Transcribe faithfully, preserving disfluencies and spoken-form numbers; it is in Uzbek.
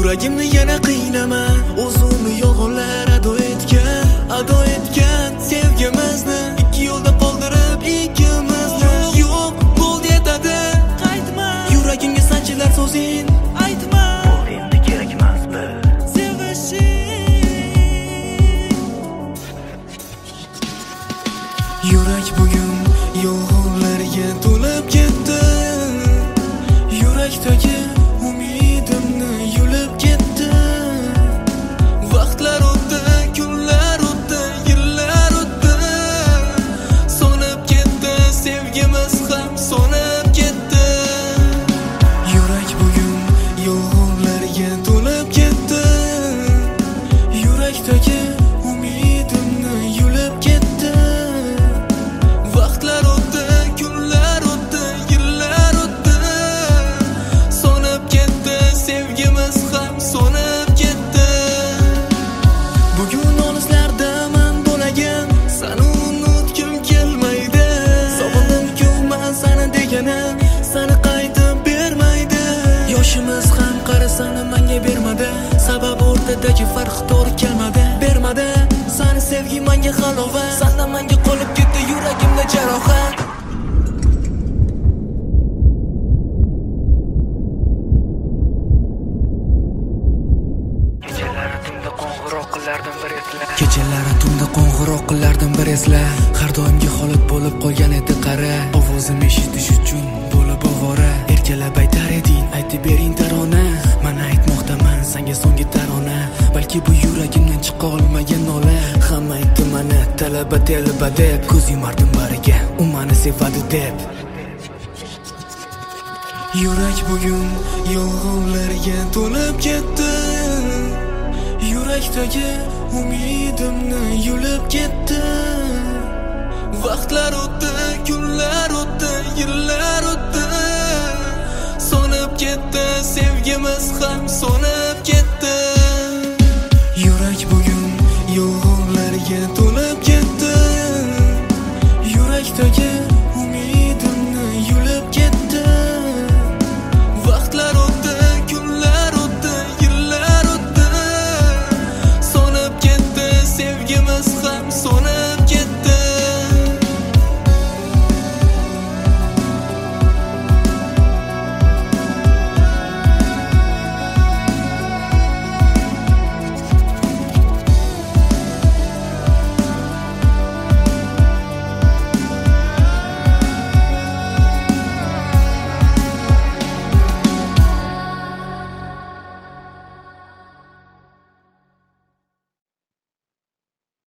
Yuragimni yana qiynama, o'zimni yolg'onlar ado etgan, ado etgan sevgimizni ikki yo'lda qoldirib ikkimizni. Yo'q, bo'ldi yetadi, qaytma. Yuragimga sanchilar so'zing, aytma. Bu endi kerak emas biz sevishing. Yurak bugun yolg'onlarga to'lib ketdi. Yurakdagi umidimni yulib ketdi. Vaqtlar o'tdi, kunlar o'tdi, yillar o'tdi. So'nib ketdi, sevgimiz ham so'nib ketdi. Yurak bugun yolg'onlarga to'lib ketdi. Yurakdagi umidimni yulib ketdi. Vaqtlar o'tdi, kunlar o'tdi, yillar o'tdi. So'nib ketdi, sevgimiz ham so'nib ketdi. Bugun olislardaman bo'lagan, seni unutgim kelmaydi. Sog'indim-ku men seni deganim, seni qaytib bermaydi. Yoshimiz ham qarasani menga bermadi, sabab o'rtadagi farq to'g'ri kelmadi. Bermadi, seni sevgi menga halovat, sendan menga qolib ketdi yuragimda jarohat. Kechalari tunda qo'ng'iroq qilardim bir esla. Kechalari tunda qo'ng'iroq qilardim bir esla. Har doimgi holat bo'lib qolgan edi qara. Ovozim eshitish uchun bo'lib ovora. Erkalab aytar eding, aytib bering tarona. Mana aytmoqdaman senga so'nggi tarona. Balki bu yuragimdan chiqa olmagan nola. Hamma aytdi mana talaba telba deb. Ko'z yumardim bariga, u meni sevadi deb. Yurak bugun yolg'onlarga to'lib ketdi. Yurakdagi umidimni yulib ketdi. Vaqtlar o'tdi, kunlar o'tdi, yillar